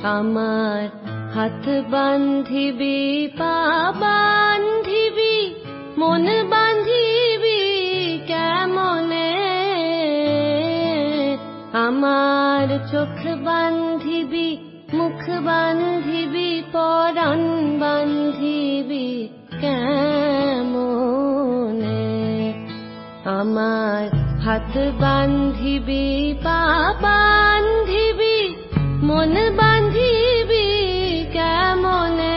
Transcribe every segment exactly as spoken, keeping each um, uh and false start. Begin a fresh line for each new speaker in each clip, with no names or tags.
আমার হাত বান্ধিবি পা বান্ধিবি মন বান্ধিবি কেমনে আমার চোখ বান্ধিবি মুখ বান্ধিবি পরাণ বান্ধিবি কেমনে আমার হাত বান্ধিবি পা বান্ধিবি মন বান্ধিবি কেমনে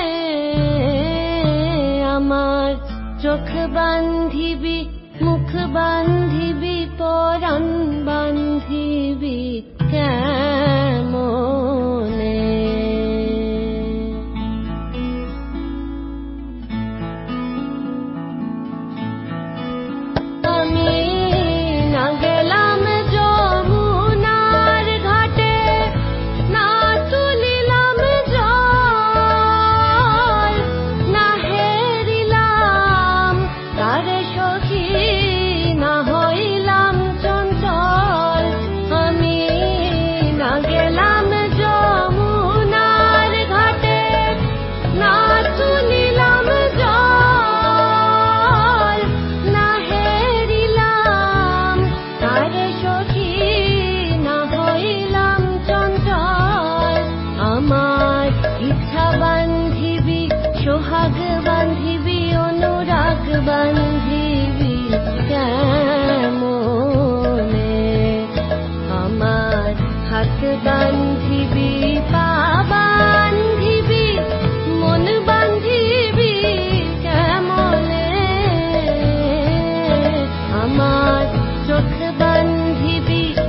আমার চোখ বান্ধিবি মুখ বান্ধিবি পরাণ বান্ধিবি কেমনে আমি না গেলাম যমুনার ঘাটে না তুলিলাম জল না হেরিলাম তার সখী না হইলাম চঞ্চল আমি না গেলাম যমুনার ঘাটে না তুলিলাম জল না হেরিলাম তার সখী না হইলাম চঞ্চল আমার ইচ্ছা বান্ধিবি সোহাগ বান্ধিবি অনুরাগ বান্ধিবি কেমনে আমার হাত বান্ধিবি পা বান্ধিবি মন বান্ধিবি কেমনে আমার চোখ বান্ধিবি